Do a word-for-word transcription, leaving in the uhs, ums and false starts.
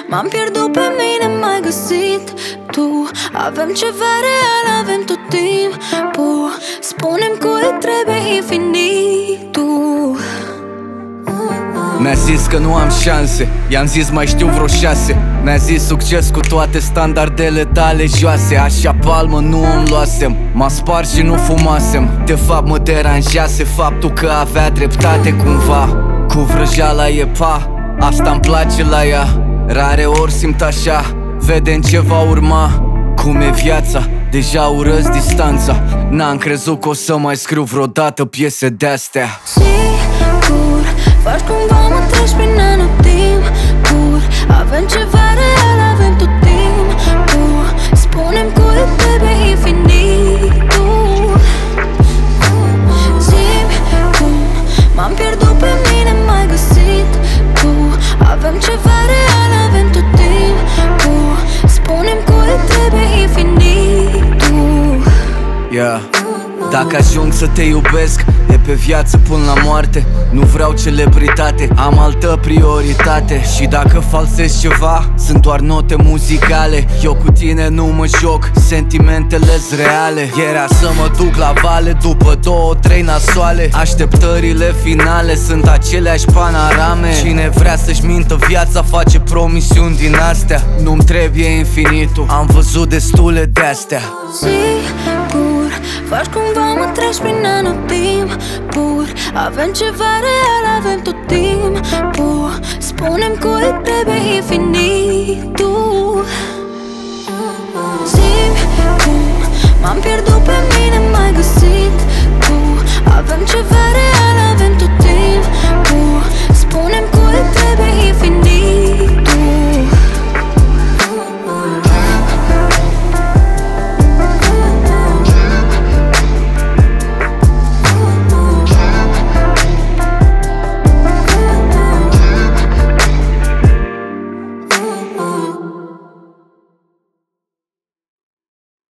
M-am pierdut pe mine, m-ai găsit tu. Avem ceva real, avem tot timpul. Spune-mi cui trebuie infinitul. Mi-a zis că nu am șanse, i-am zis mai știu vreo șase. Mi-a zis succes cu toate standardele tale joase. Așa palmă nu îmi luasem, m-a spart și nu fumasem. De fapt mă deranjase faptul că avea dreptate cumva. Cu vrăjeala e pa, asta-mi place la ea. Rare ori simt așa, vedem ce va urma. Cum e viața, deja urăsc distanța. N-am crezut că o să mai scriu vreodată piese de-astea. Sigur, faci cumva mă treci prin anotimpuri. Avem ceva real, avem tot timpul. Spune-mi cui trebuie infinitul. Zi-mi cum m-am pierdut pe mine, m-ai găsit tu. Avem ceva real, avem tot timpul. Spune-mi cui trebuie infinitul. Yeah. Dacă ajung să te iubesc, e pe viață până la moarte. Nu vreau celebritate, am altă prioritate. Și dacă falsez ceva, sunt doar note muzicale. Eu cu tine nu mă joc, sentimentele-s reale. Era să mă duc la vale după două, trei nasoale. Așteptările finale sunt aceleași panorame. Cine vrea să-și mintă viața face promisiuni din astea. Nu-mi trebuie infinitul, am văzut destule de-astea. Sigur, faci cumva mă treci prin anotimpuri. Avem ceva real, avem tot timpul. Spune-mi cui trebuie infinitul. Zi-mi cum m-am pierdut pe mine, m-ai găsit